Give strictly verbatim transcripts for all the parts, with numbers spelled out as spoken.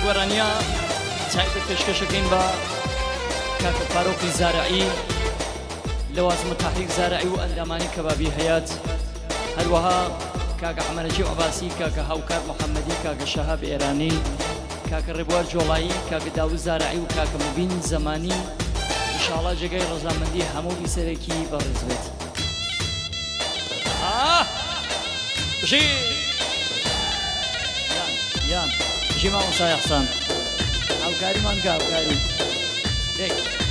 گۆرانیا چایبەت پێشکەشەکەین بە کاکە فاڕۆقی زارعی لەوازمە تاحیق زارعی و ئەندامانی کەبابی هەیات هەروەها کاکە حەمەرەجی عەباسی کاکە هاوکار محەممەدی کاکە شەهاب ئێرانی کاکە ڕێبوار جۆڵایی کاکە داوود زارعی و کاکە مبین زەمانی ئینشاڵڵا جێگەی ڕەزامەندی هەموو بیسەرێکی بەڕێز بێت. بژی یان یان بژی مامۆسای ئەحسان هاوکاریمان گا هاوکاری دێک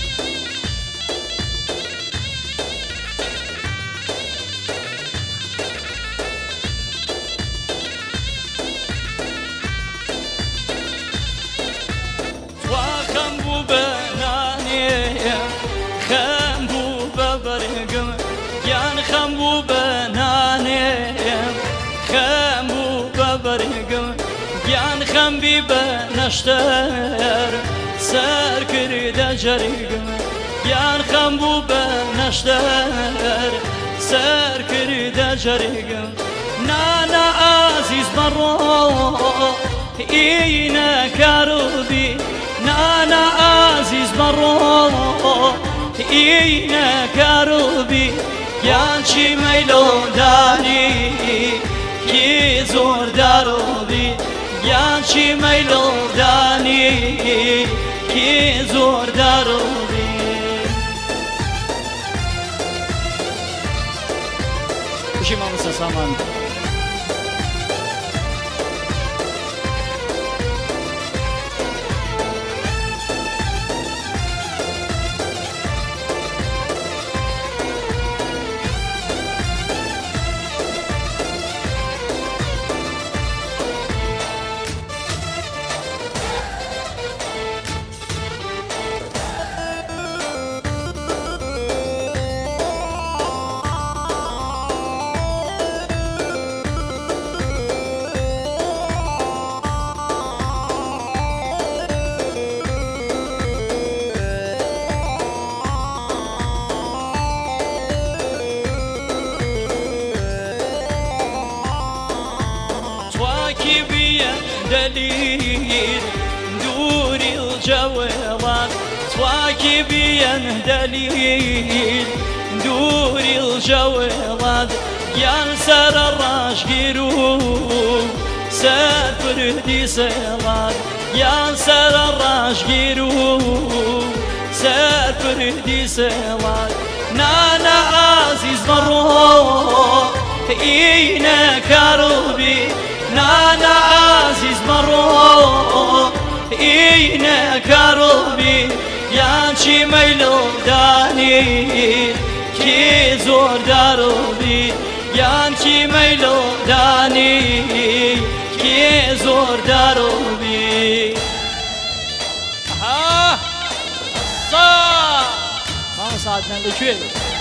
خەمبی بە نەشتەر سەر کردە جەریگم یان خەم بوو بە نەشتەر سەر کردە جەریگم نانە ئازیز بەڕۆ ئینە کاروبی نانە ئازیز بەڕۆ ئینە کاروبی یان چی مەیلۆدانی کی زۆر داروبی یان چی مەیلۆدانی کی زۆر داروبی بژی مامۆستا سامان دليل دوري الجوالات تواكي بين دليل دوري الجوالات ينسر الراشقيرو سافر دي سيلات ينسر الراشقيرو سافر دي سيلات نانا عزيز مرو إينا كاروبي نانا عزيز مرو إينا كاروبي يانشي ميلوداني كي زور داروبي يانشي ميلوداني كي زور داروبي ها صا ما صادنا لشوي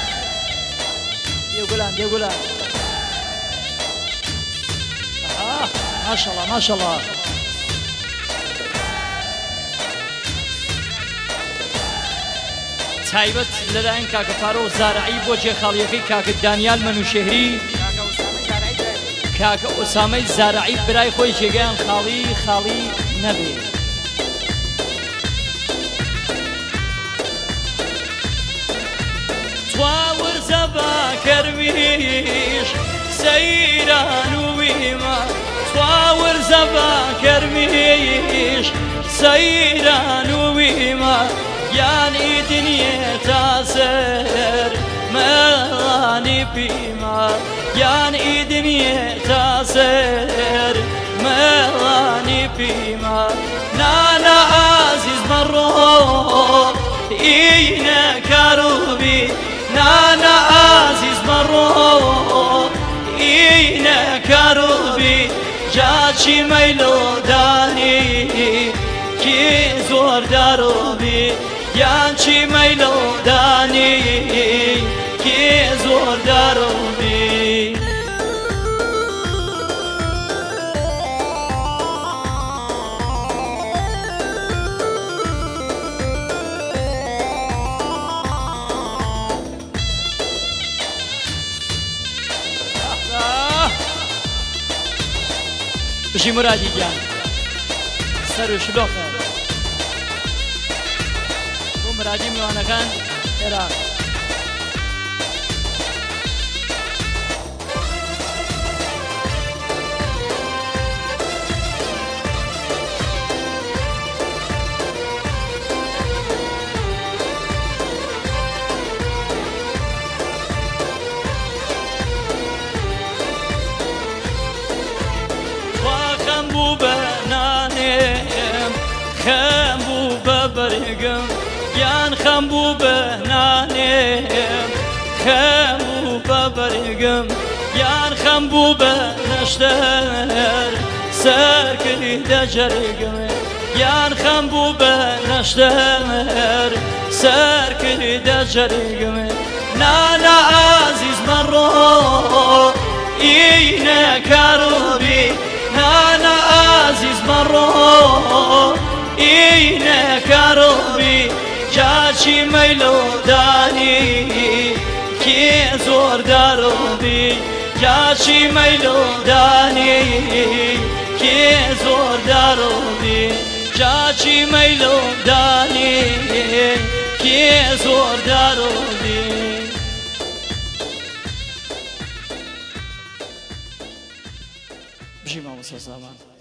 يقولان يقولان ما شاء الله ما شاء الله تایبەت لەلایەن کاکە فاڕۆق زارعی بۆ جێخاڵیەکەی کاکە دانیال مەنوشێهری کاکە ئۆسامەی زارعی برای خۆی جێگەیان خاڵی خاڵی نەبێت. توا وەرزە بە کەرویش سەیران و ویمە تواور زبا كرميش سيران ويما يعني دنيا تاسر ماني بيما يعني دنيا تاسر ماني بيما نانا عزيز مرو إينا كاروبي نانا عزيز مرو إينا كاروبي جاچی مەیلۆدانی کی زۆر داروبی یان چی مەیلۆدانی کی زۆر داروبی بژی مرادی گیان سەر و شلۆخە بۆ مرادی میوانەکان عێراق خەم بوو بە بەرگم یان خەم بوو بە نانێم خەم بوو بە بەرگم یان خەم بوو بە نەشتەر سەرکردی دەجەرگم یان خەم بوو بە نەشتەر سەرکردی دەجەرگم نانە عەزیز مەڕۆ ئینە کاروبی نانە عەزیز مەڕۆ اینه کاروبی چاچی میلو دانی کی زور داروبی چاچی میلو دانی کی زور داروبی چاچی میلو دانی کی زور داروبی بجی ما واسه زمان